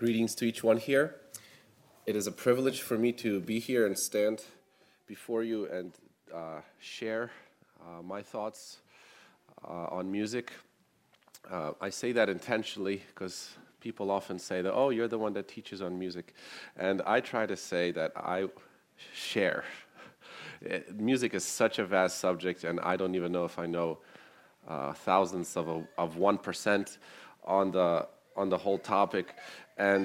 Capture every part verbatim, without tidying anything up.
Greetings to each one here. It is a privilege for me to be here and stand before you and uh, share uh, my thoughts uh, on music. Uh, I say that intentionally because people often say that, oh, you're the one that teaches on music. And I try to say that I share. It, music is such a vast subject, and I don't even know if I know uh, thousands of a, of one percent on the on the whole topic. And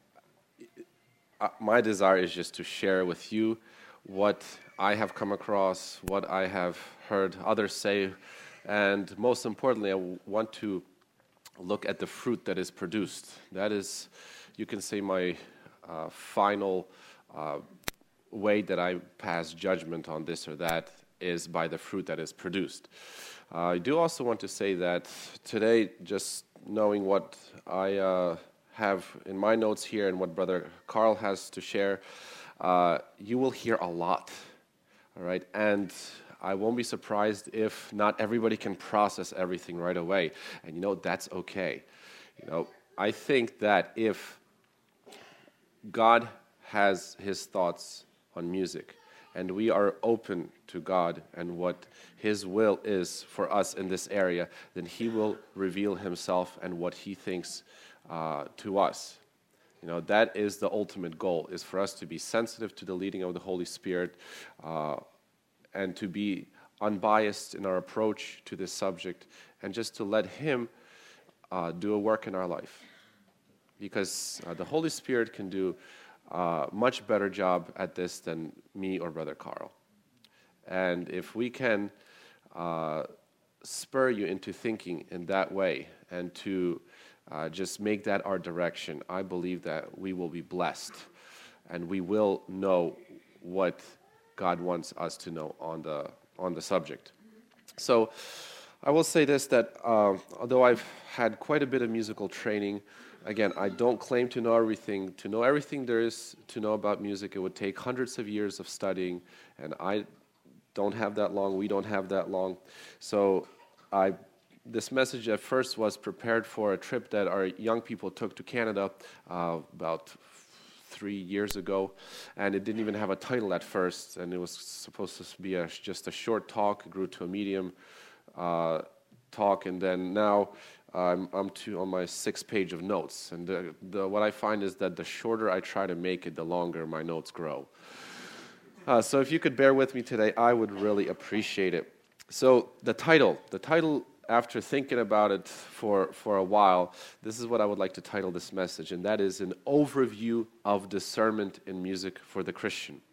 uh, my desire is just to share with you what I have come across, what I have heard others say, and most importantly, I w- want to look at the fruit that is produced. That is, you can say, my uh, final uh, way that I pass judgment on this or that is by the fruit that is produced. Uh, I do also want to say that today, just knowing what I uh, have in my notes here and what Brother Carl has to share, uh, you will hear a lot, all right? And I won't be surprised if not everybody can process everything right away. And you know, that's okay. You know, I think that if God has his thoughts on music, and we are open to God and what his will is for us in this area, then he will reveal himself and what he thinks uh, to us. You know, that is the ultimate goal, is for us to be sensitive to the leading of the Holy Spirit uh, and to be unbiased in our approach to this subject and just to let him uh, do a work in our life. Because uh, the Holy Spirit can do Uh, much better job at this than me or Brother Carl. And if we can uh, spur you into thinking in that way and to uh, just make that our direction, I believe that we will be blessed and we will know what God wants us to know on the on the subject. So I will say this, that uh, although I've had quite a bit of musical training, again, I don't claim to know everything. To know everything there is to know about music, it would take hundreds of years of studying, and I don't have that long. We don't have that long. So I, this message at first was prepared for a trip that our young people took to Canada uh, about three years ago, and it didn't even have a title at first, and it was supposed to be a, just a short talk. It grew to a medium uh, talk, and then now I'm, I'm to, on my sixth page of notes, and the, the, what I find is that the shorter I try to make it, the longer my notes grow. Uh, so if you could bear with me today, I would really appreciate it. So the title, the title, after thinking about it for, for a while, this is what I would like to title this message, and that is an overview of discernment in music for the Christian.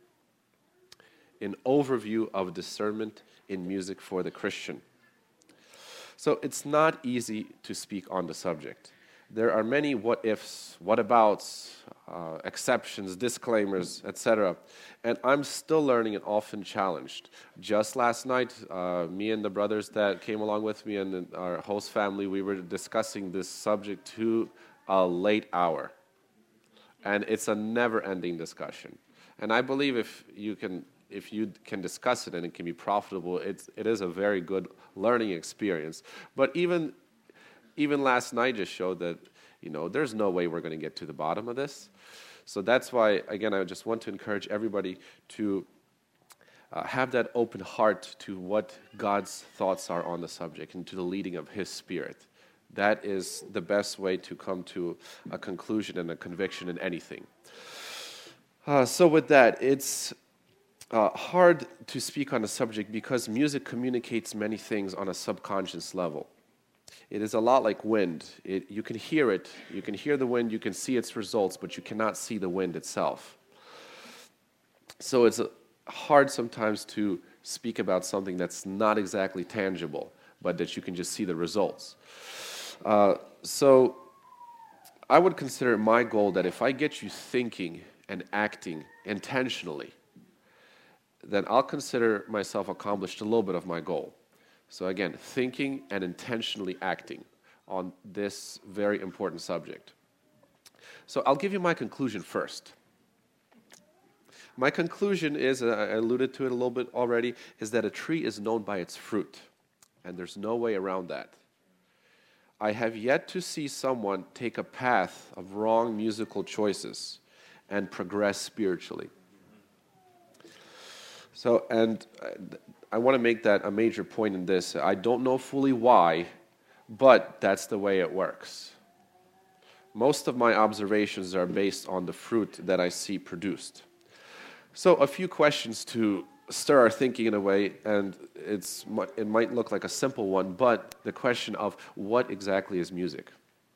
An overview of discernment in music for the Christian. So it's not easy to speak on the subject. There are many what-ifs, what-abouts, uh, exceptions, disclaimers, et cetera. And I'm still learning and often challenged. Just last night, uh, me and the brothers that came along with me and our host family, we were discussing this subject to a late hour. And it's a never-ending discussion. And I believe if you can... if you can discuss it and it can be profitable, it's, it is a very good learning experience. But even even last night just showed that, you know, there's no way we're going to get to the bottom of this. So that's why, again, I just want to encourage everybody to uh, have that open heart to what God's thoughts are on the subject and to the leading of his Spirit. That is the best way to come to a conclusion and a conviction in anything. Uh, so with that, it's Uh, hard to speak on a subject because music communicates many things on a subconscious level. It is a lot like wind. It, you can hear it, you can hear the wind, you can see its results, but you cannot see the wind itself. So it's uh, hard sometimes to speak about something that's not exactly tangible, but that you can just see the results. Uh, so I would consider my goal that if I get you thinking and acting intentionally, then I'll consider myself accomplished a little bit of my goal. So again, thinking and intentionally acting on this very important subject. So I'll give you my conclusion first. My conclusion is, uh, I alluded to it a little bit already, is that a tree is known by its fruit, and there's no way around that. I have yet to see someone take a path of wrong musical choices and progress spiritually. So, and I want to make that a major point in this. I don't know fully why, but that's the way it works. Most of my observations are based on the fruit that I see produced. So a few questions to stir our thinking in a way, and it's it might look like a simple one, but the question of what exactly is music?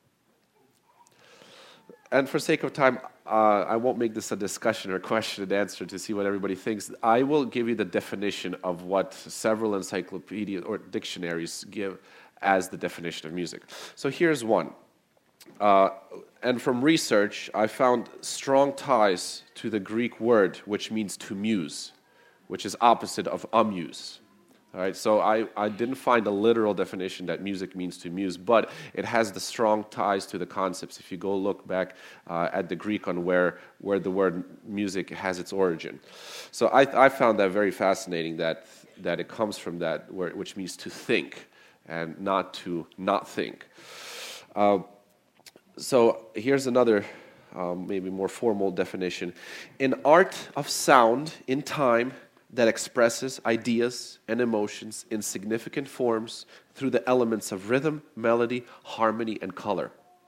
And for sake of time, uh, I won't make this a discussion or question and answer to see what everybody thinks. I will give you the definition of what several encyclopedias or dictionaries give as the definition of music. So here's one. Uh, and from research, I found strong ties to the Greek word, which means to muse, which is opposite of amuse. All right, so I, I didn't find a literal definition that music means to muse, but it has the strong ties to the concepts. If you go look back uh, at the Greek on where, where the word music has its origin. So I, I found that very fascinating, that, that it comes from that word, which means to think, and not to not think. Uh, so here's another um, maybe more formal definition. An art of sound in time that expresses ideas and emotions in significant forms through the elements of rhythm, melody, harmony, and color.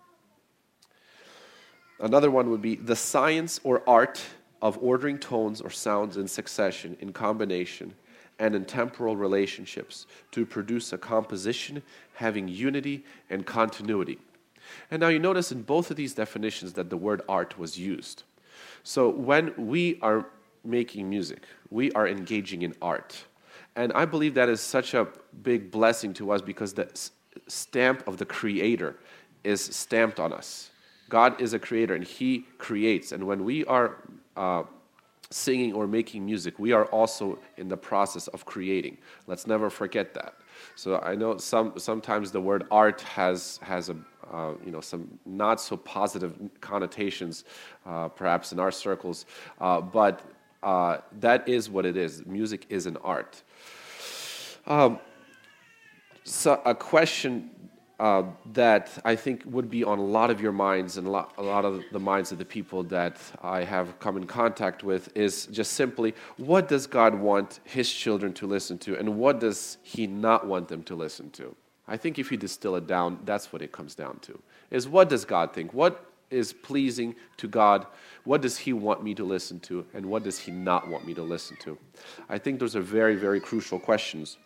Another one would be the science or art of ordering tones or sounds in succession, in combination, and in temporal relationships to produce a composition having unity and continuity. And now you notice in both of these definitions that the word art was used. So when we are making music, we are engaging in art. And I believe that is such a big blessing to us because the stamp of the Creator is stamped on us. God is a creator and He creates. And when we are uh, singing or making music, we are also in the process of creating. Let's never forget that. So I know some sometimes the word art has has a uh, you know some not so positive connotations, uh, perhaps in our circles, uh, but uh, that is what it is. Music is an art. Um, so a question uh, that I think would be on a lot of your minds and a lot, a lot of the minds of the people that I have come in contact with is just simply, what does God want His children to listen to, and what does He not want them to listen to? I think if you distill it down, that's what it comes down to, is what does God think? What is pleasing to God? What does He want me to listen to, and what does He not want me to listen to? I think those are very, very crucial questions.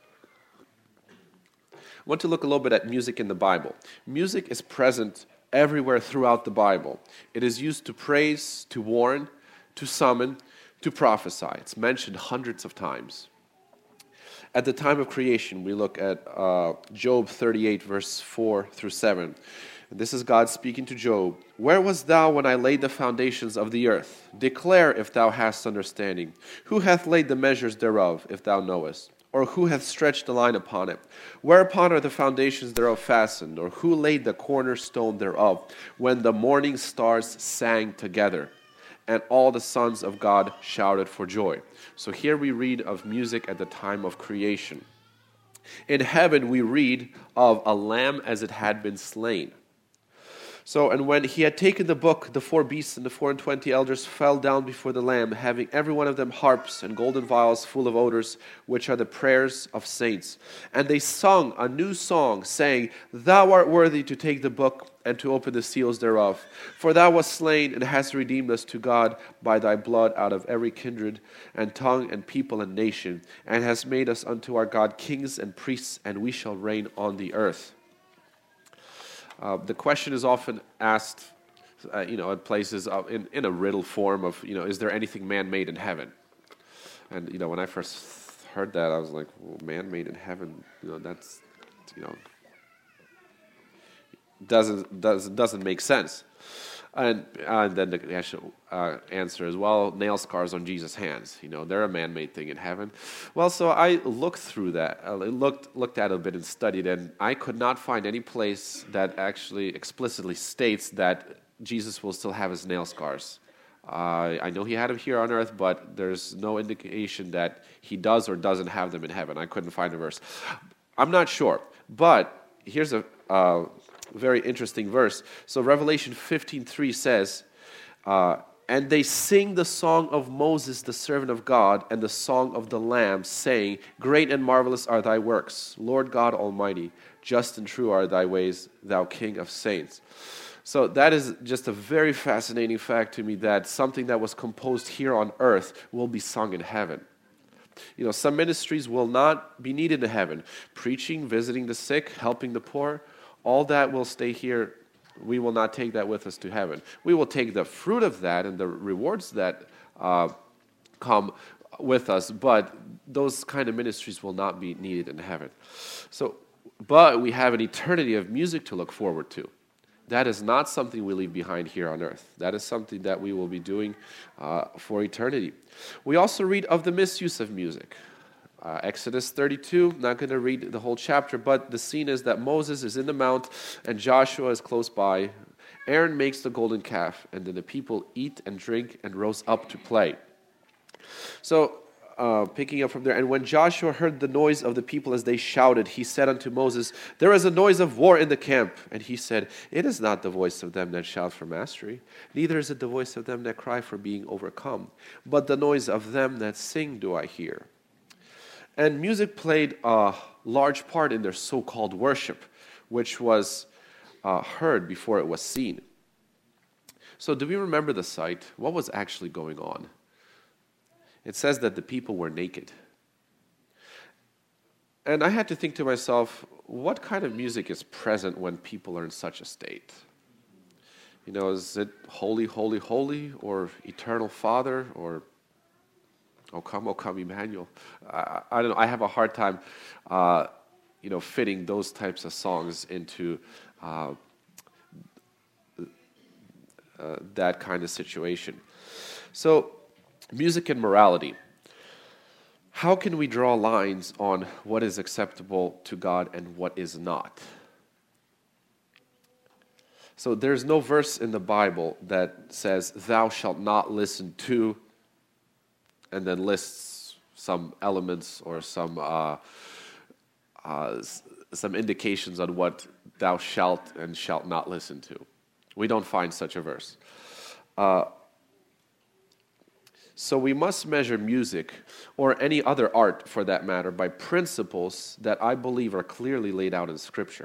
I want to look a little bit at music in the Bible. Music is present everywhere throughout the Bible. It is used to praise, to warn, to summon, to prophesy. It's mentioned hundreds of times. At the time of creation, we look at uh, Job thirty-eight, verse four through seven. This is God speaking to Job. Where wast thou when I laid the foundations of the earth? Declare if thou hast understanding. Who hath laid the measures thereof, if thou knowest? Or who hath stretched the line upon it? Whereupon are the foundations thereof fastened? Or who laid the cornerstone thereof, when the morning stars sang together, and all the sons of God shouted for joy? So here we read of music at the time of creation. In heaven we read of a lamb as it had been slain. So, and when he had taken the book, the four beasts and the four and twenty elders fell down before the Lamb, having every one of them harps and golden vials full of odors, which are the prayers of saints. And they sung a new song, saying, Thou art worthy to take the book and to open the seals thereof. For thou wast slain and hast redeemed us to God by thy blood out of every kindred and tongue and people and nation, and hast made us unto our God kings and priests, and we shall reign on the earth. Uh, the question is often asked, uh, you know, at places of, in, in a riddle form of, you know, is there anything man-made in heaven? And, you know, when I first heard that, I was like, well, man-made in heaven, you know, that's, you know, doesn't, doesn't, doesn't make sense. And, uh, and then the actual uh, answer is, well, nail scars on Jesus' hands. You know, they're a man-made thing in heaven. Well, so I looked through that. I looked looked at it a bit and studied, and I could not find any place that actually explicitly states that Jesus will still have his nail scars. Uh, I know he had them here on earth, but there's no indication that he does or doesn't have them in heaven. I couldn't find a verse. I'm not sure, but here's a... Uh, very interesting verse. So Revelation fifteen three says, uh, and they sing the song of Moses, the servant of God, and the song of the Lamb, saying, great and marvelous are thy works, Lord God Almighty. Just and true are thy ways, thou King of saints. So that is just a very fascinating fact to me, that something that was composed here on earth will be sung in heaven. You know, some ministries will not be needed in heaven. Preaching, visiting the sick, helping the poor, all that will stay here. We will not take that with us to heaven. We will take the fruit of that and the rewards that uh, come with us, but those kind of ministries will not be needed in heaven. So, but we have an eternity of music to look forward to. That is not something we leave behind here on earth. That is something that we will be doing uh, for eternity. We also read of the misuse of music. Uh, Exodus thirty-two, not going to read the whole chapter, but the scene is that Moses is in the mount and Joshua is close by. Aaron makes the golden calf, and then the people eat and drink and rose up to play. So, Uh, picking up from there, and when Joshua heard the noise of the people as they shouted, he said unto Moses, there is a noise of war in the camp. And he said, it is not the voice of them that shout for mastery, neither is it the voice of them that cry for being overcome, but the noise of them that sing do I hear. And music played a large part in their so-called worship, which was uh, heard before it was seen. So do we remember the sight? What was actually going on? It says that the people were naked. And I had to think to myself, what kind of music is present when people are in such a state? You know, is it holy, holy, holy, or eternal Father, or O come, O come, Emmanuel? I, I don't know. I have a hard time, uh, you know, fitting those types of songs into uh, uh, that kind of situation. So, music and morality. How can we draw lines on what is acceptable to God and what is not? So there's no verse in the Bible that says, thou shalt not listen to, and then lists some elements or some uh, uh, some indications on what thou shalt and shalt not listen to. We don't find such a verse. Uh, So we must measure music, or any other art for that matter, by principles that I believe are clearly laid out in Scripture.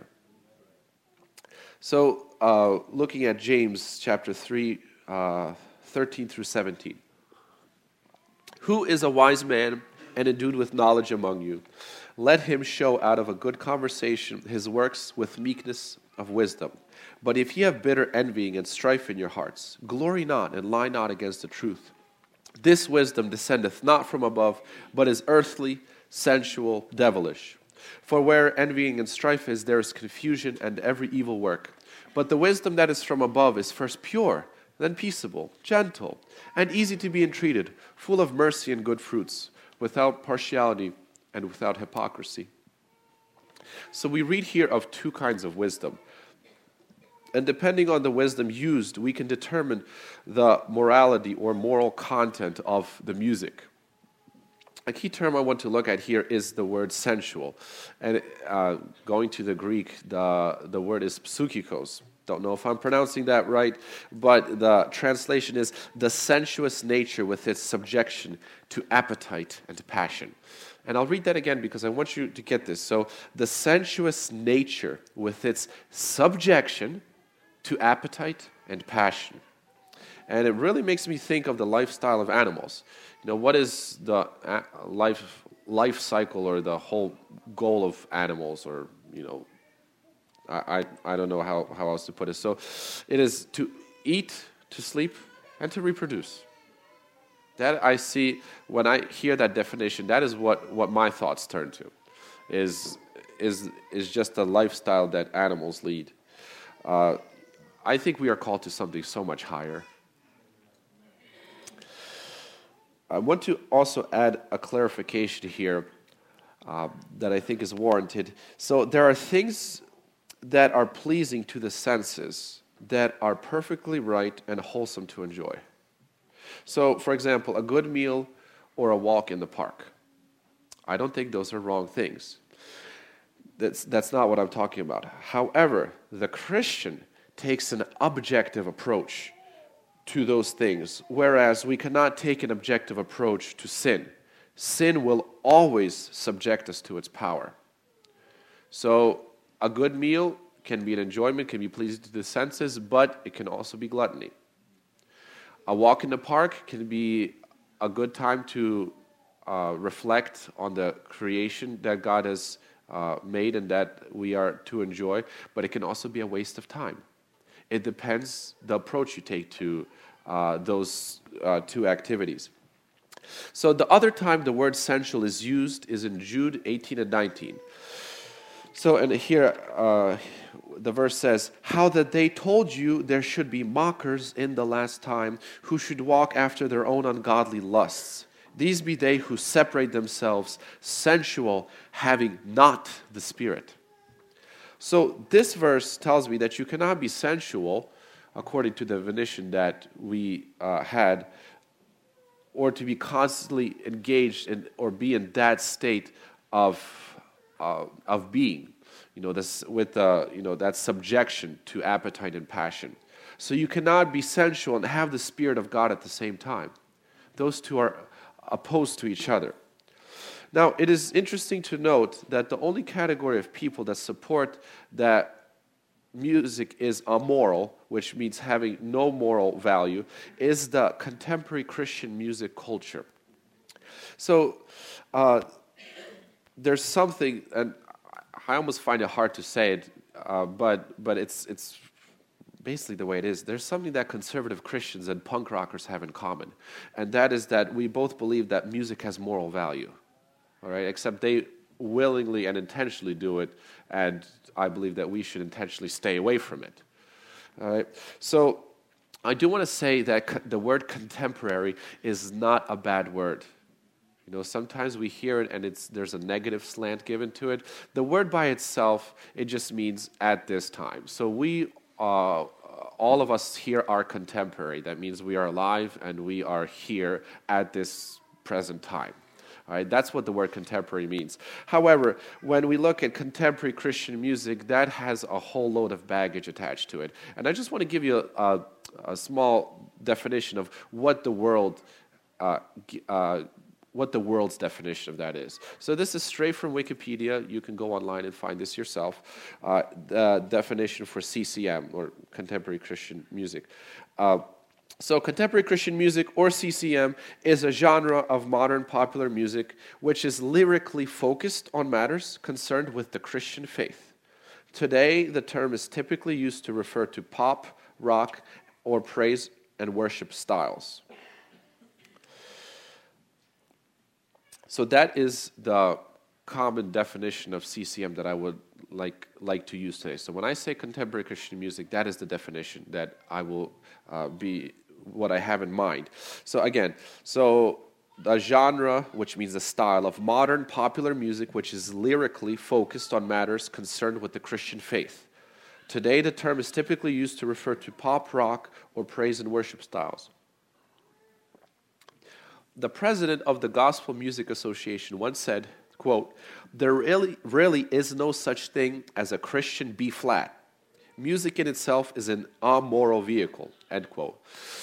So uh, looking at James chapter three, uh, thirteen through seventeen. Who is a wise man and endued with knowledge among you? Let him show out of a good conversation his works with meekness of wisdom. But if ye have bitter envying and strife in your hearts, glory not and lie not against the truth. This wisdom descendeth not from above, but is earthly, sensual, devilish. For where envying and strife is, there is confusion and every evil work. But the wisdom that is from above is first pure, then peaceable, gentle, and easy to be entreated, full of mercy and good fruits, without partiality and without hypocrisy. So we read here of two kinds of wisdom. And depending on the wisdom used, we can determine the morality or moral content of the music. A key term I want to look at here is the word sensual. And uh, going to the Greek, the, the word is psychikos. Don't know if I'm pronouncing that right, but the translation is the sensuous nature with its subjection to appetite and to passion. And I'll read that again because I want you to get this. So the sensuous nature with its subjection to appetite and passion. And it really makes me think of the lifestyle of animals. You know, what is the life life cycle or the whole goal of animals, or, you know, I, I, I don't know how, how else to put it. So it is to eat, to sleep, and to reproduce. That I see, when I hear that definition, that is what, what my thoughts turn to, is, is, is just the lifestyle that animals lead. Uh, I think we are called to something so much higher. I want to also add a clarification here uh, that I think is warranted. So there are things that are pleasing to the senses that are perfectly right and wholesome to enjoy. So, for example, a good meal or a walk in the park. I don't think those are wrong things. That's, that's not what I'm talking about. However, the Christian takes an objective approach to those things, whereas we cannot take an objective approach to sin. Sin will always subject us to its power. So a good meal can be an enjoyment, can be pleasing to the senses, but it can also be gluttony. A walk in the park can be a good time to uh, reflect on the creation that God has uh, made and that we are to enjoy, but it can also be a waste of time. It depends the approach you take to uh, those uh, two activities. So the other time the word sensual is used is in Jude eighteen and nineteen. So, and here uh, the verse says, how that they told you there should be mockers in the last time, who should walk after their own ungodly lusts. These be they who separate themselves, sensual, having not the Spirit. So this verse tells me that you cannot be sensual, according to the definition that we uh, had, or to be constantly engaged in, or be in that state of uh, of being, you know, this with uh, you know that subjection to appetite and passion. So you cannot be sensual and have the Spirit of God at the same time. Those two are opposed to each other. Now, it is interesting to note that the only category of people that support that music is amoral, which means having no moral value, is the contemporary Christian music culture. So, uh, there's something, and I almost find it hard to say it, uh, but but it's it's basically the way it is. There's something that conservative Christians and punk rockers have in common, and that is that we both believe that music has moral value. All right, except they willingly and intentionally do it, and I believe that we should intentionally stay away from it. All right, so I do want to say that co- the word contemporary is not a bad word. You know, sometimes we hear it and it's there's a negative slant given to it. The word by itself, it just means at this time. So we, uh, all of us here are contemporary. That means we are alive and we are here at this present time. All right, that's what the word contemporary means. However, when we look at contemporary Christian music, that has a whole load of baggage attached to it. And I just want to give you a, a, a small definition of what the world uh, uh, what the world's definition of that is. So this is straight from Wikipedia. You can go online and find this yourself. Uh, the definition for C C M, or Contemporary Christian Music. Uh, so contemporary Christian music, or C C M, is a genre of modern popular music which is lyrically focused on matters concerned with the Christian faith. Today, the term is typically used to refer to pop, rock, or praise and worship styles. So that is the common definition of C C M that I would like like to use today. So when I say contemporary Christian music, that is the definition that I will uh, be what I have in mind. So again, so the genre, which means the style of modern popular music, which is lyrically focused on matters concerned with the Christian faith. Today, the term is typically used to refer to pop, rock, or praise and worship styles. The president of the Gospel Music Association once said, quote, "There really, really is no such thing as a Christian B-flat. Music in itself is an amoral vehicle," end quote.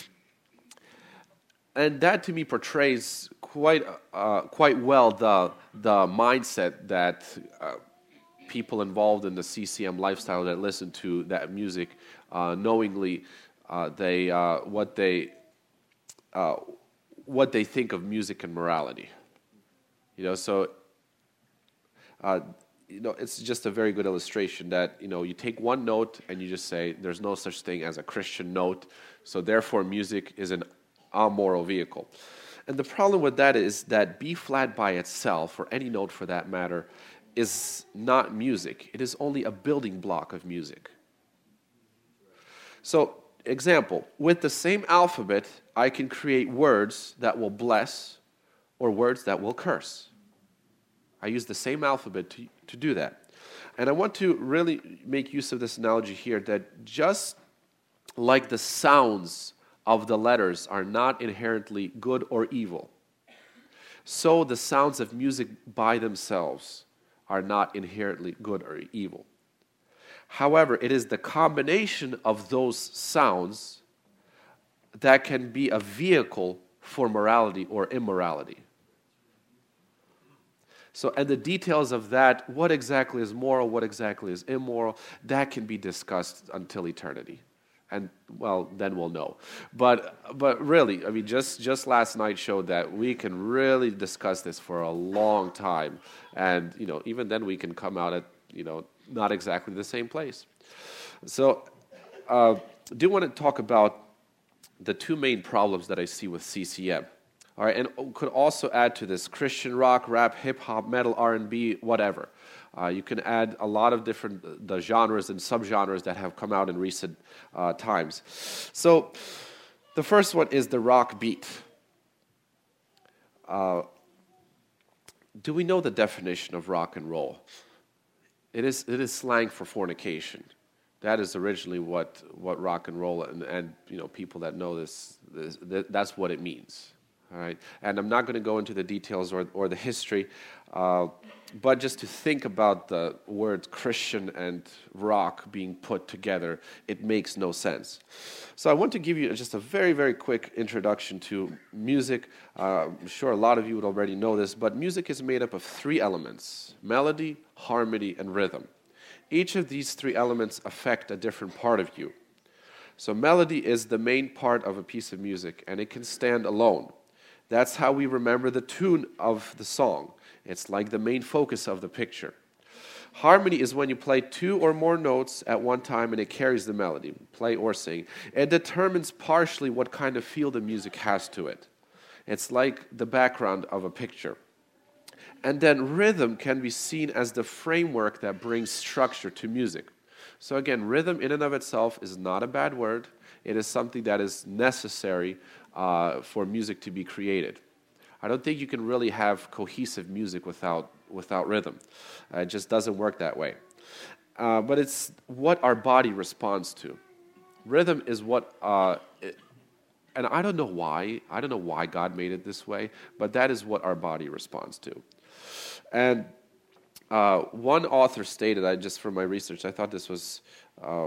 And that to me portrays quite uh, quite well the, the mindset that uh, people involved in the C C M lifestyle that listen to that music uh, knowingly uh, they uh, what they uh, what they think of music and morality. You know, so uh, you know, it's just a very good illustration that, you know, you take one note and you just say there's no such thing as a Christian note, so therefore music is an amoral vehicle. And the problem with that is that B flat by itself, or any note for that matter, is not music. It is only a building block of music. So, example, with the same alphabet, I can create words that will bless or words that will curse. I use the same alphabet to, to do that. And I want to really make use of this analogy here, that just like the sounds of the letters are not inherently good or evil, so the sounds of music by themselves are not inherently good or evil. However, it is the combination of those sounds that can be a vehicle for morality or immorality. So, and the details of that, what exactly is moral, what exactly is immoral, that can be discussed until eternity. And, well, then we'll know. But but really, I mean, just, just last night showed that we can really discuss this for a long time. And, you know, even then we can come out at, you know, not exactly the same place. So, uh, I do want to talk about the two main problems that I see with C C M. All right, and could also add to this Christian rock, rap, hip-hop, metal, R and B, whatever. Uh, you can add a lot of different uh, the genres and subgenres that have come out in recent uh, times. So the first one is the rock beat. Uh, do we know the definition of rock and roll? It is it is slang for fornication. That is originally what, what rock and roll, and, and you know people that know this, this, that's what it means. All right, and I'm not going to go into the details or or the history, uh, but just to think about the word Christian and rock being put together, it makes no sense. So I want to give you just a very, very quick introduction to music. Uh, I'm sure a lot of you would already know this, but music is made up of three elements: melody, harmony, and rhythm. Each of these three elements affect a different part of you. So melody is the main part of a piece of music, and it can stand alone. That's how we remember the tune of the song. It's like the main focus of the picture. Harmony is when you play two or more notes at one time and it carries the melody, play or sing. It determines partially what kind of feel the music has to it. It's like the background of a picture. And then rhythm can be seen as the framework that brings structure to music. So again, rhythm in and of itself is not a bad word. It is something that is necessary uh, for music to be created. I don't think you can really have cohesive music without without rhythm. Uh, it just doesn't work that way. Uh, but it's what our body responds to. Rhythm is what, uh, it, and I don't know why. I don't know why God made it this way, but that is what our body responds to. And uh, one author stated, I just from my research, I thought this was uh,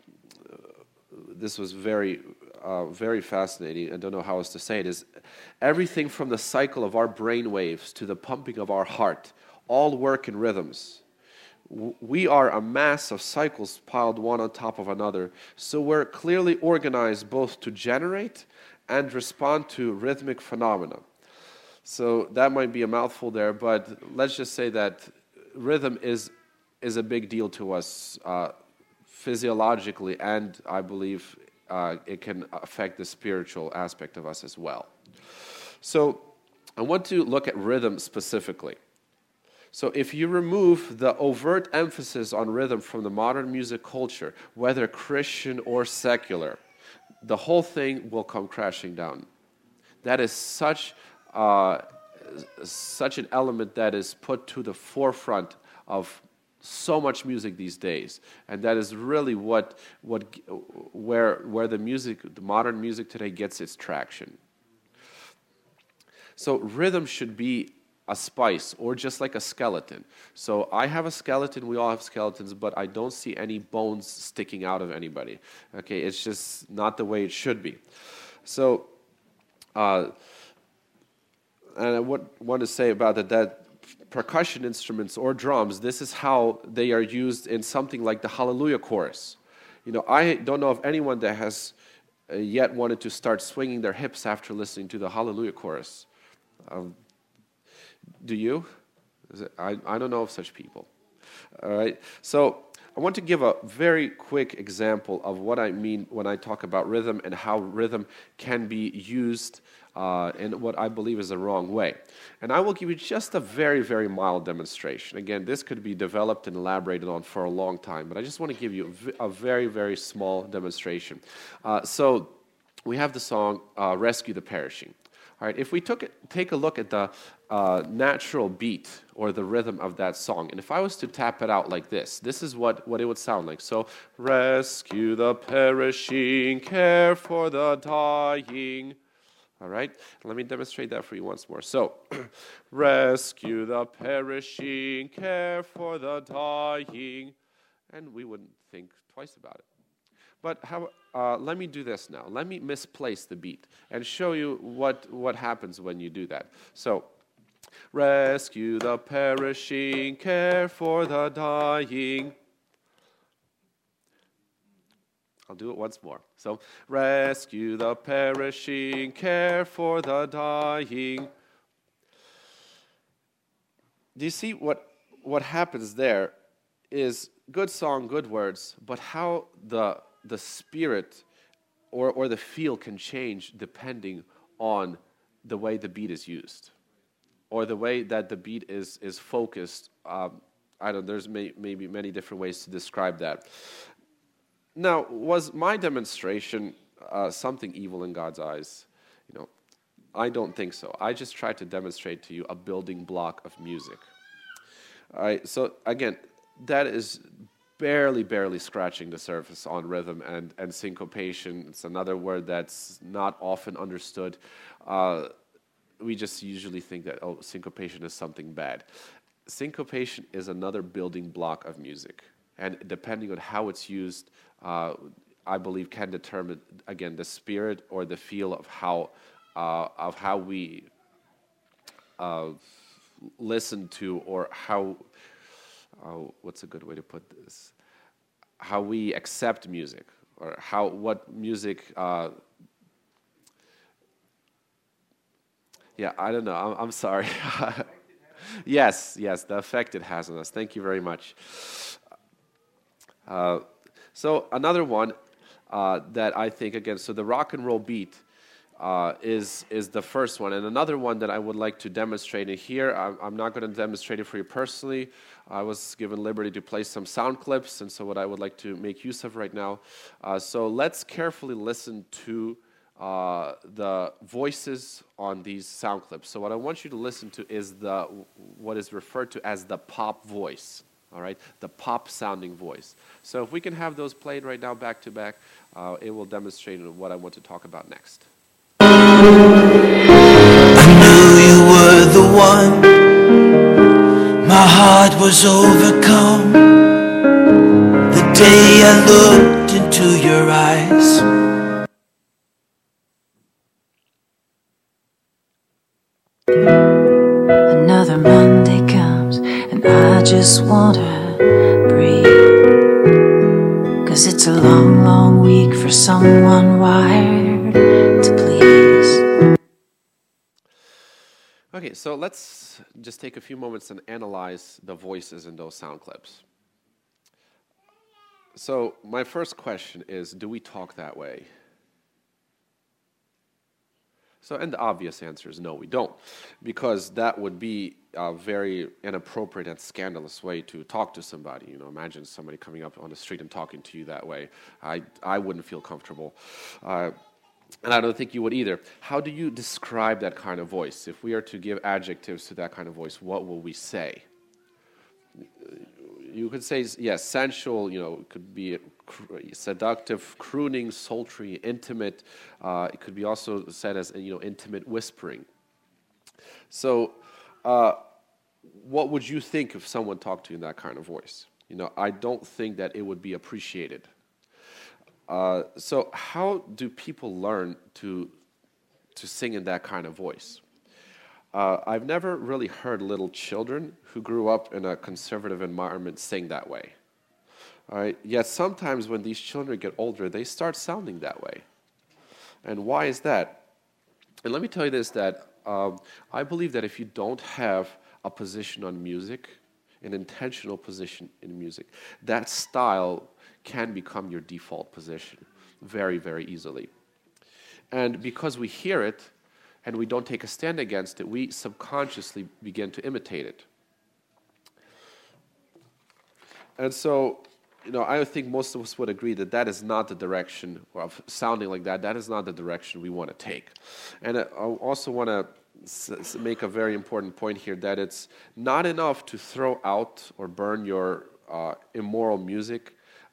this was very. Uh, very fascinating, I don't know how else to say it, is everything from the cycle of our brain waves to the pumping of our heart all work in rhythms. W- we are a mass of cycles piled one on top of another, so we're clearly organized both to generate and respond to rhythmic phenomena. So that might be a mouthful there, but let's just say that rhythm is is a big deal to us uh, physiologically, and I believe Uh, it can affect the spiritual aspect of us as well. So I want to look at rhythm specifically. So if you remove the overt emphasis on rhythm from the modern music culture, whether Christian or secular, the whole thing will come crashing down. That is such, uh, such an element that is put to the forefront of so much music these days, and that is really what what where where the music, the modern music today, gets its traction. So rhythm should be a spice, or just like a skeleton. So I have a skeleton, we all have skeletons, but I don't see any bones sticking out of anybody. Okay, it's just not the way it should be. So, uh, and I would want to say about that that. Percussion instruments or drums, this is how they are used in something like the Hallelujah chorus. You know, I don't know of anyone that has uh, yet wanted to start swinging their hips after listening to the Hallelujah chorus. Um, do you? Is it, I, I don't know of such people. All right, so I want to give a very quick example of what I mean when I talk about rhythm and how rhythm can be used Uh, in what I believe is the wrong way. And I will give you just a very, very mild demonstration. Again, this could be developed and elaborated on for a long time, but I just want to give you a, v- a very, very small demonstration. Uh, so we have the song uh, Rescue the Perishing. All right, if we took it, take a look at the uh, natural beat or the rhythm of that song, and if I was to tap it out like this, this is what, what it would sound like. So, rescue the perishing, care for the dying. All right? Let me demonstrate that for you once more. So, rescue the perishing, care for the dying. And we wouldn't think twice about it. But how, uh, let me do this now. Let me misplace the beat and show you what, what happens when you do that. So, rescue the perishing, care for the dying. I'll do it once more. So, rescue the perishing, care for the dying. Do you see what, what happens there is good song, good words, but how the, the spirit or, or the feel can change depending on the way the beat is used or the way that the beat is, is focused. Um, I don't know, there's may, maybe many different ways to describe that. Now, was my demonstration uh, something evil in God's eyes? You know, I don't think so. I just tried to demonstrate to you a building block of music. All right, so again, that is barely, barely scratching the surface on rhythm and, and syncopation. It's another word that's not often understood. Uh, we just usually think that, oh, syncopation is something bad. Syncopation is another building block of music. And depending on how it's used, uh, I believe can determine, again, the spirit or the feel of how, uh, of how we uh, listen to or how, uh, what's a good way to put this? How we accept music or how, what music, uh, yeah, I don't know, I'm, I'm sorry. Yes, yes, the effect it has on us. Thank you very much. Uh, so another one uh, that I think, again, so the rock and roll beat uh, is is the first one. And another one that I would like to demonstrate it here, I'm, I'm not going to demonstrate it for you personally. I was given liberty to play some sound clips, and so what I would like to make use of right now. Uh, so let's carefully listen to uh, the voices on these sound clips. So what I want you to listen to is the what is referred to as the pop voice. All right, the pop-sounding voice. So if we can have those played right now back to back, uh, it will demonstrate what I want to talk about next. I knew you were the one. My heart was overcome the day I looked into your eyes. Another Monday comes and I just wanna breathe, 'cause it's a long, long week for someone wired to please. Okay, so let's just take a few moments and analyze the voices in those sound clips. So my first question is, do we talk that way? So, and the obvious answer is no, we don't, because that would be a very inappropriate and scandalous way to talk to somebody. You know, imagine somebody coming up on the street and talking to you that way. I, I wouldn't feel comfortable, uh, and I don't think you would either. How do you describe that kind of voice? If we are to give adjectives to that kind of voice, what will we say? You could say, yes, sensual, you know, it could be seductive, crooning, sultry, intimate. Uh, it could be also said as, you know, intimate whispering. So uh, what would you think if someone talked to you in that kind of voice? You know, I don't think that it would be appreciated. Uh, so how do people learn to, to sing in that kind of voice? Uh, I've never really heard little children who grew up in a conservative environment sing that way. All right? Yet sometimes when these children get older, they start sounding that way. And why is that? And let me tell you this, that um, I believe that if you don't have a position on music, an intentional position in music, that style can become your default position very, very easily. And because we hear it, and we don't take a stand against it, we subconsciously begin to imitate it. And so, you know, I think most of us would agree that that is not the direction of sounding like that. That is not the direction we want to take. And I also want to s- make a very important point here, that it's not enough to throw out or burn your uh, immoral music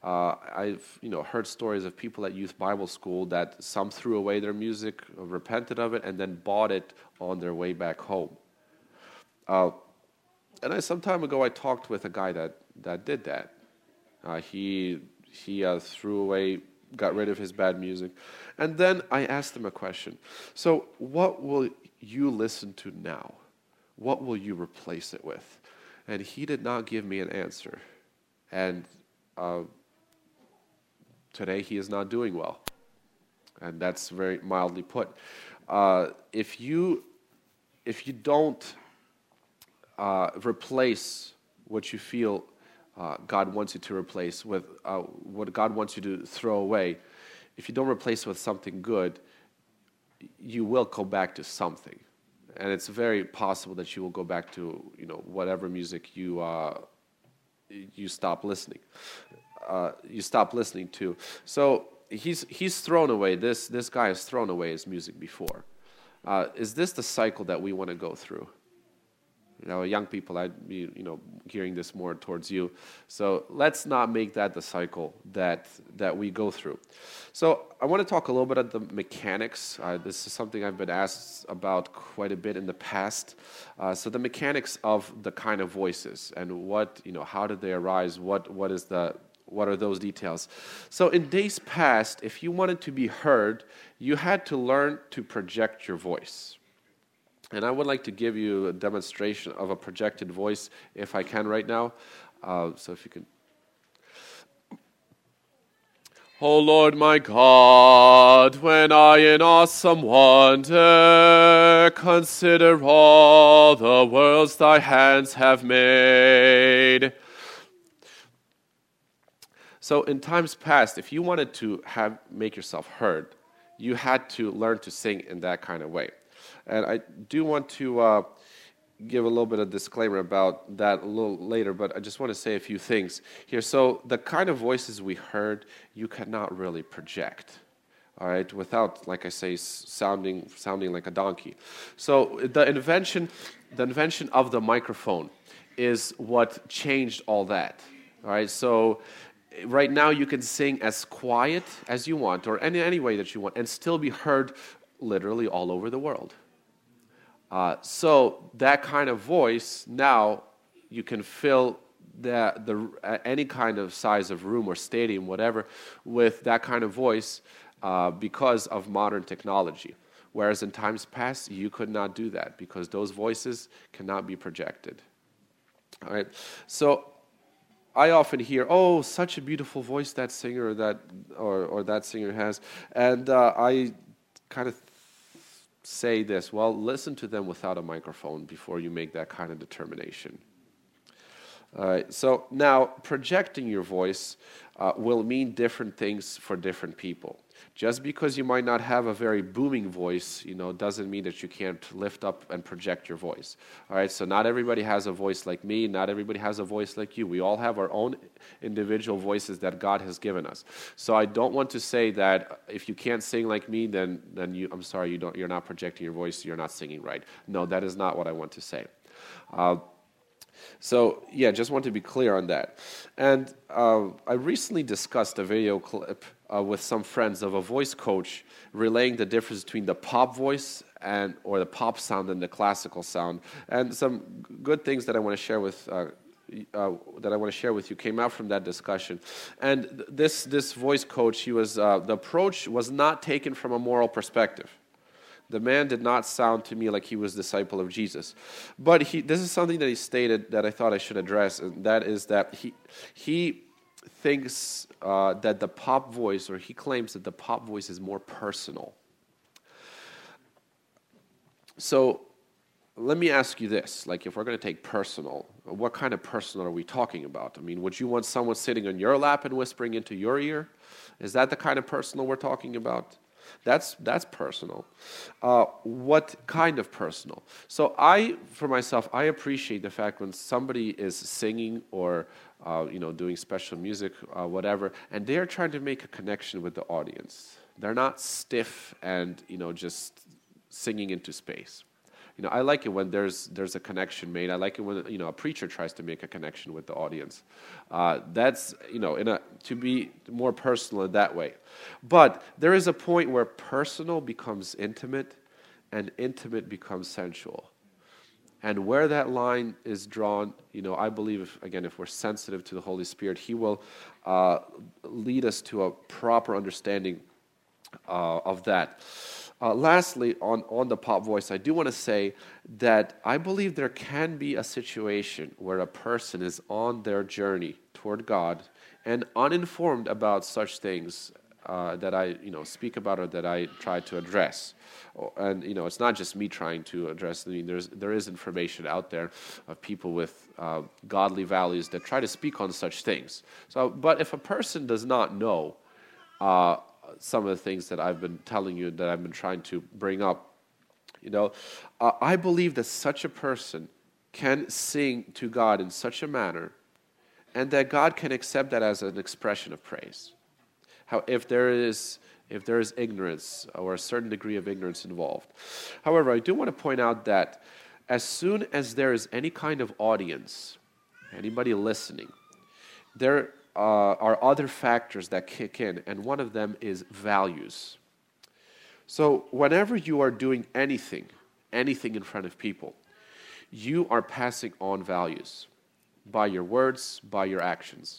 Uh, I've you know heard stories of people at youth Bible school that some threw away their music, repented of it, and then bought it on their way back home. Uh, and I, some time ago, I talked with a guy that, that did that. Uh, he he uh, threw away, got rid of his bad music, and then I asked him a question. So, what will you listen to now? What will you replace it with? And he did not give me an answer. And uh, today he is not doing well. And that's very mildly put. Uh, if you if you don't uh, replace what you feel uh, God wants you to replace with uh, what God wants you to throw away, if you don't replace it with something good, you will go back to something. And it's very possible that you will go back to, you know, whatever music you uh, you stop listening, uh, you stop listening to. So he's he's thrown away this this guy has thrown away his music before. Uh, is this the cycle that we want to go through? You know, young people, I'd be you know gearing this more towards you. So let's not make that the cycle that that we go through. So I want to talk a little bit about the mechanics. Uh, this is something I've been asked about quite a bit in the past. Uh, so the mechanics of the kind of voices and what you know, how did they arise? What what is the what are those details? So in days past, if you wanted to be heard, you had to learn to project your voice. And I would like to give you a demonstration of a projected voice, if I can right now. Uh, so if you can. O Lord my God, when I in awesome wonder consider all the worlds thy hands have made. So in times past, if you wanted to have make yourself heard, you had to learn to sing in that kind of way. And I do want to uh, give a little bit of disclaimer about that a little later, but I just want to say a few things here. So the kind of voices we heard, you cannot really project, all right, without, like I say, sounding sounding like a donkey. So the invention, the invention of the microphone is what changed all that, all right. So right now you can sing as quiet as you want, or any any way that you want, and still be heard literally all over the world. Uh, so that kind of voice, now you can fill the, the, uh, any kind of size of room or stadium, whatever, with that kind of voice uh, because of modern technology. Whereas in times past, you could not do that because those voices cannot be projected. All right. So I often hear, "Oh, such a beautiful voice that singer that or or that singer has," and uh, I kind of say this, well, listen to them without a microphone before you make that kind of determination. All right, so now projecting your voice uh, will mean different things for different people. Just because you might not have a very booming voice, you know, doesn't mean that you can't lift up and project your voice. All right, so not everybody has a voice like me, not everybody has a voice like you. We all have our own individual voices that God has given us. So I don't want to say that if you can't sing like me, then then you, I'm sorry, you don't, you're not projecting your voice, you're not singing right. No, that is not what I want to say. Uh, So, yeah, just want to be clear on that. And uh, I recently discussed a video clip uh, with some friends of a voice coach relaying the difference between the pop voice and or the pop sound and the classical sound. And some good things that I want to share with uh, uh, that I want to share with you came out from that discussion. And th- this this voice coach, he was uh, the approach was not taken from a moral perspective. The man did not sound to me like he was a disciple of Jesus. But he, this is something that he stated that I thought I should address, and that is that he he thinks uh, that the pop voice, or he claims that the pop voice is more personal. So let me ask you this, like if we're going to take personal, what kind of personal are we talking about? I mean, would you want someone sitting on your lap and whispering into your ear? Is that the kind of personal we're talking about? That's that's personal. Uh, what kind of personal? So I, for myself, I appreciate the fact when somebody is singing or uh, you know doing special music, uh, whatever, and they're trying to make a connection with the audience. They're not stiff and you know just singing into space. You know, I like it when there's there's a connection made. I like it when, you know, a preacher tries to make a connection with the audience. Uh, that's, you know, in a to be more personal in that way. But there is a point where personal becomes intimate, and intimate becomes sensual. And where that line is drawn, you know, I believe, if, again, if we're sensitive to the Holy Spirit, He will uh, lead us to a proper understanding uh, of that. Uh, lastly, on, on the pop voice, I do want to say that I believe there can be a situation where a person is on their journey toward God and uninformed about such things uh, that I, you know, speak about or that I try to address. And, you know, it's not just me trying to address. I mean, there's there is information out there of people with uh, godly values that try to speak on such things. So, but if a person does not know uh, some of the things that I've been telling you, that I've been trying to bring up, you know, uh, I believe that such a person can sing to God in such a manner, and that God can accept that as an expression of praise. How if there is if there is ignorance or a certain degree of ignorance involved. However, I do want to point out that as soon as there is any kind of audience, anybody listening, there uh, are other factors that kick in, and one of them is values. So whenever you are doing anything, anything in front of people, you are passing on values by your words, by your actions.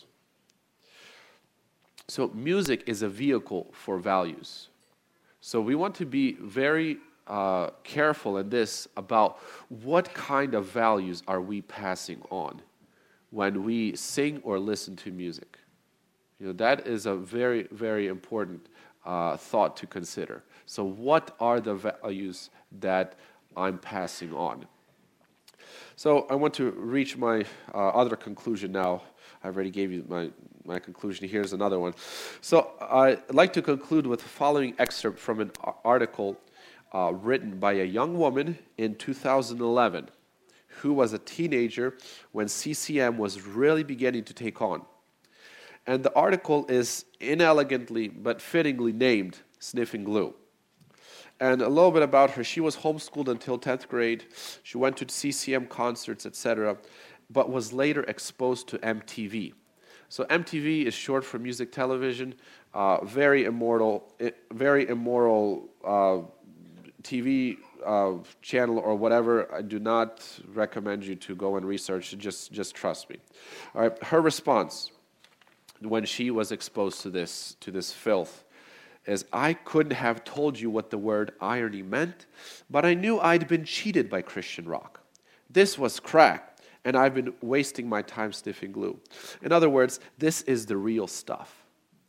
So music is a vehicle for values. So we want to be very uh, careful in this about what kind of values are we passing on when we sing or listen to music. You know, that is a very, very important uh, thought to consider. So what are the values that I'm passing on? So I want to reach my uh, other conclusion now. I already gave you my, my conclusion. Here's another one. So I'd like to conclude with the following excerpt from an article uh, written by a young woman in two thousand eleven who was a teenager when C C M was really beginning to take on. And the article is inelegantly but fittingly named Sniffing Glue. And a little bit about her. She was homeschooled until tenth grade. She went to C C M concerts, et cetera, but was later exposed to M T V. So M T V is short for music television, uh, very immoral, very immoral uh, T V uh, channel or whatever. I do not recommend you to go and research it. Just, just trust me. All right. Her response when she was exposed to this, to this filth, is, I couldn't have told you what the word irony meant, but I knew I'd been cheated by Christian rock. This was crack, and I've been wasting my time sniffing glue. In other words, this is the real stuff.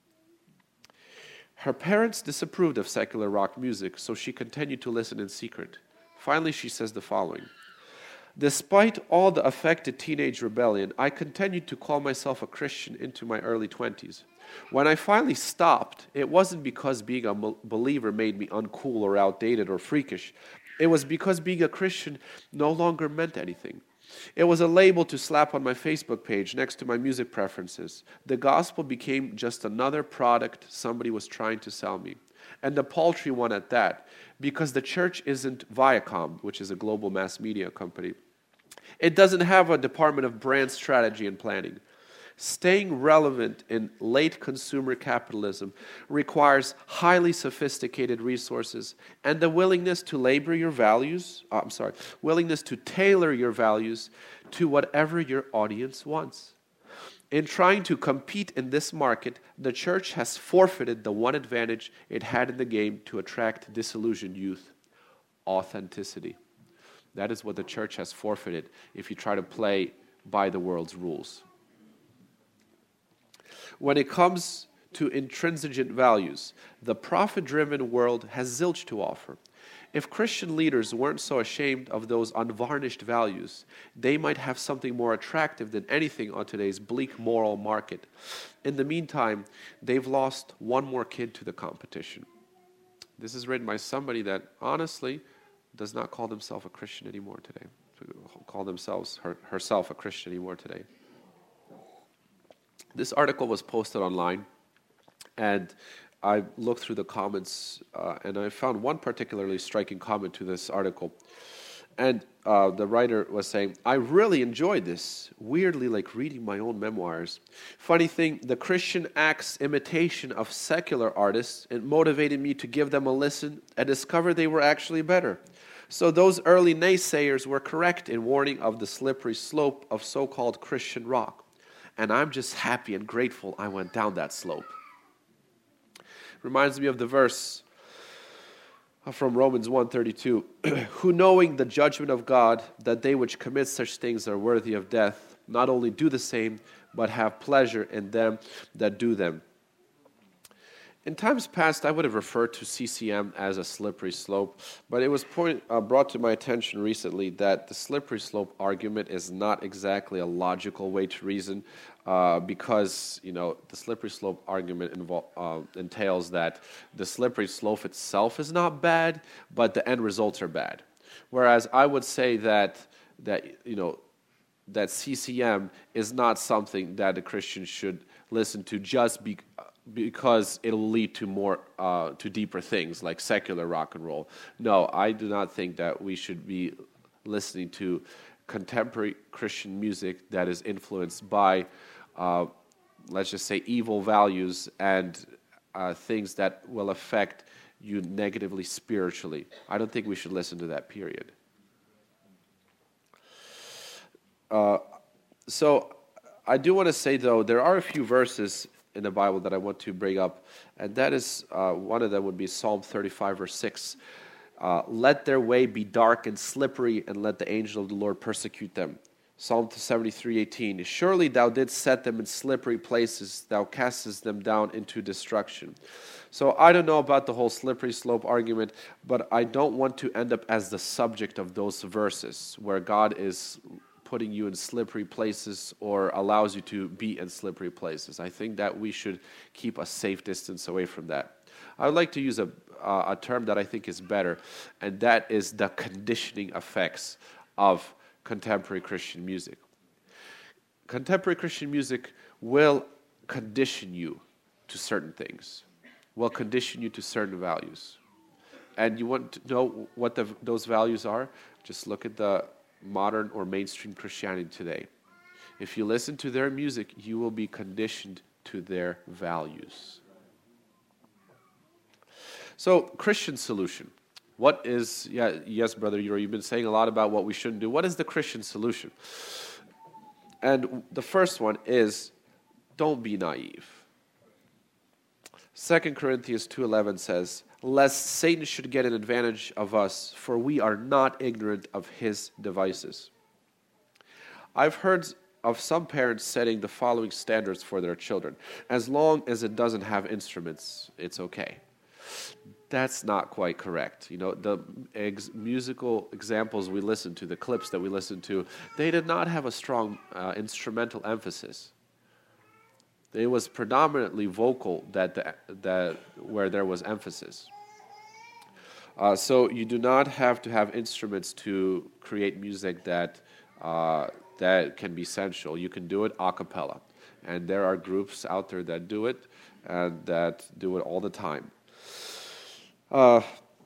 Her parents disapproved of secular rock music, so she continued to listen in secret. Finally, she says the following: despite all the affected teenage rebellion, I continued to call myself a Christian into my early twenties. When I finally stopped, it wasn't because being a believer made me uncool or outdated or freakish. It was because being a Christian no longer meant anything. It was a label to slap on my Facebook page next to my music preferences. The gospel became just another product somebody was trying to sell me. And a paltry one at that, because the church isn't Viacom, which is a global mass media company. It doesn't have a department of brand strategy and planning. Staying relevant in late consumer capitalism requires highly sophisticated resources and the willingness to labor your values, uh, I'm sorry, willingness to tailor your values to whatever your audience wants. In trying to compete in this market, the church has forfeited the one advantage it had in the game to attract disillusioned youth: authenticity. That is what the church has forfeited if you try to play by the world's rules. When it comes to intransigent values, the profit-driven world has zilch to offer. If Christian leaders weren't so ashamed of those unvarnished values, they might have something more attractive than anything on today's bleak moral market. In the meantime, they've lost one more kid to the competition. This is written by somebody that honestly does not call themselves a Christian anymore today. Call themselves her, herself a Christian anymore today. This article was posted online, and I looked through the comments, uh, and I found one particularly striking comment to this article. And uh, the writer was saying, I really enjoyed this, weirdly like reading my own memoirs. Funny thing, the Christian act's imitation of secular artists, it motivated me to give them a listen and discover they were actually better. So those early naysayers were correct in warning of the slippery slope of so-called Christian rock. And I'm just happy and grateful I went down that slope. Reminds me of the verse from Romans one thirty-two, who knowing the judgment of God, that they which commit such things are worthy of death, not only do the same, but have pleasure in them that do them. In times past, I would have referred to C C M as a slippery slope, but it was point, uh, brought to my attention recently that the slippery slope argument is not exactly a logical way to reason, uh, because you know the slippery slope argument invol- uh, entails that the slippery slope itself is not bad, but the end results are bad. Whereas I would say that that you know that C C M is not something that a Christian should listen to just be. because it'll lead to more, uh, to deeper things like secular rock and roll. No, I do not think that we should be listening to contemporary Christian music that is influenced by, uh, let's just say, evil values and uh, things that will affect you negatively spiritually. I don't think we should listen to that, period. Uh, so I do want to say, though, there are a few verses in the Bible that I want to bring up, and that is, uh, one of them would be Psalm thirty-five, verse six. Uh, let their way be dark and slippery, and let the angel of the Lord persecute them. Psalm seventy-three, eighteen. Surely thou didst set them in slippery places, thou castest them down into destruction. So I don't know about the whole slippery slope argument, but I don't want to end up as the subject of those verses, where God is putting you in slippery places or allows you to be in slippery places. I think that we should keep a safe distance away from that. I would like to use a, uh, a term that I think is better, and that is the conditioning effects of contemporary Christian music. Contemporary Christian music will condition you to certain things, will condition you to certain values. And you want to know what the, those values are? Just look at the modern or mainstream Christianity today. If you listen to their music, you will be conditioned to their values. So, Christian solution. What is, yeah, yes, Brother Euro, you've been saying a lot about what we shouldn't do. What is the Christian solution? And the first one is, don't be naive. Second Corinthians two eleven says, lest Satan should get an advantage of us, for we are not ignorant of his devices. I've heard of some parents setting the following standards for their children. As long as it doesn't have instruments, it's okay. That's not quite correct. You know, the ex- musical examples we listen to, the clips that we listen to, they did not have a strong uh, instrumental emphasis. It was predominantly vocal that the, that where there was emphasis. Uh, so you do not have to have instruments to create music that uh, that can be sensual. You can do it a cappella, and there are groups out there that do it and that do it all the time. Uh,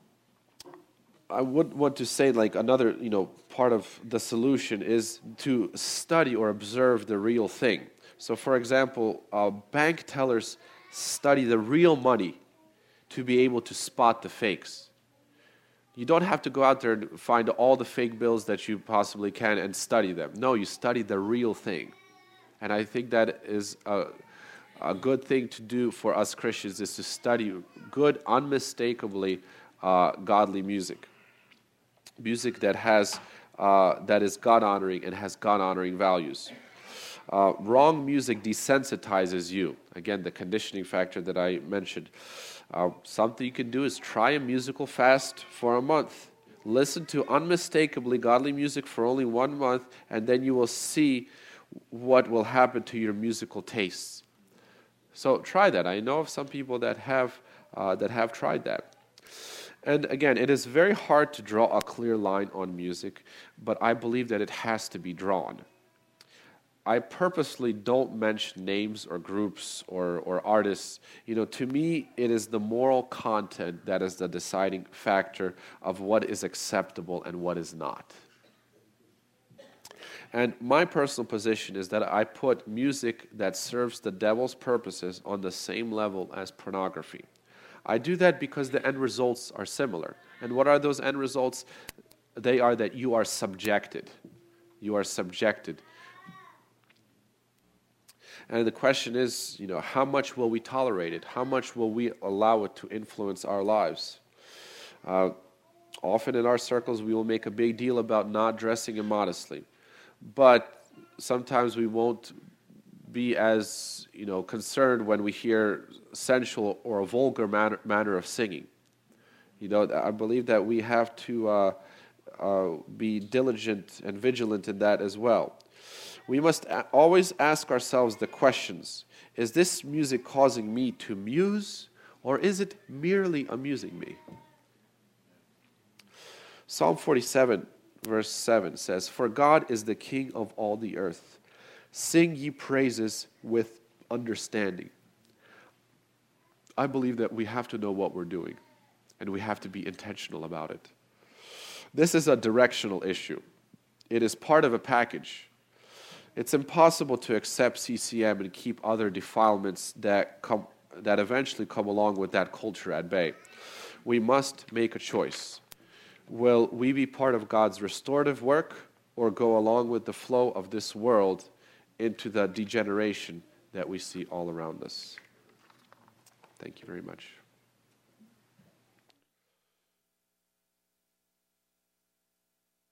I would want to say, like, another, you know, part of the solution is to study or observe the real thing. So, for example, uh, bank tellers study the real money to be able to spot the fakes. You don't have to go out there and find all the fake bills that you possibly can and study them. No, you study the real thing. And I think that is a, a good thing to do for us Christians, is to study good, unmistakably uh, godly music. Music that has uh, that is God-honoring and has God-honoring values. Uh, wrong music desensitizes you. Again, the conditioning factor that I mentioned. Uh, something you can do is try a musical fast for a month. Listen to unmistakably godly music for only one month, and then you will see what will happen to your musical tastes. So try that. I know of some people that have uh, that have tried that. And again, it is very hard to draw a clear line on music, but I believe that it has to be drawn. I purposely don't mention names or groups or, or artists. You know, to me, it is the moral content that is the deciding factor of what is acceptable and what is not. And my personal position is that I put music that serves the devil's purposes on the same level as pornography. I do that because the end results are similar. And what are those end results? They are that you are subjected. You are subjected. And the question is, you know, how much will we tolerate it? How much will we allow it to influence our lives? Uh, often in our circles, we will make a big deal about not dressing immodestly. But sometimes we won't be as, you know, concerned when we hear sensual or a vulgar manner, manner of singing. You know, I believe that we have to uh, uh, be diligent and vigilant in that as well. We must a- always ask ourselves the questions: is this music causing me to muse, or is it merely amusing me? Psalm forty-seven, verse seven says, "For God is the King of all the earth. Sing ye praises with understanding." I believe that we have to know what we're doing, and we have to be intentional about it. This is a directional issue. It is part of a package. It's impossible to accept C C M and keep other defilements that come that eventually come along with that culture at bay. We must make a choice. Will we be part of God's restorative work, or go along with the flow of this world into the degeneration that we see all around us? Thank you very much.